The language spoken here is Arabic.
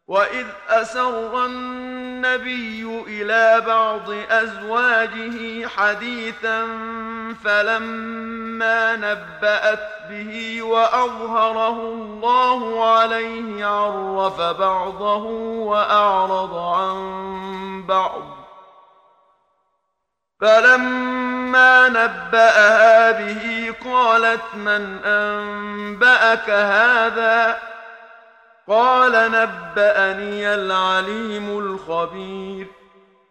وإذ أسر النبي إلى بعض أزواجه حديثا فلما نبأت به وأظهره الله عليه عرف بعضه وأعرض عن بعض فلما نبأها به قالت من أنبأك هذا؟ قال نبأني العليم الخبير.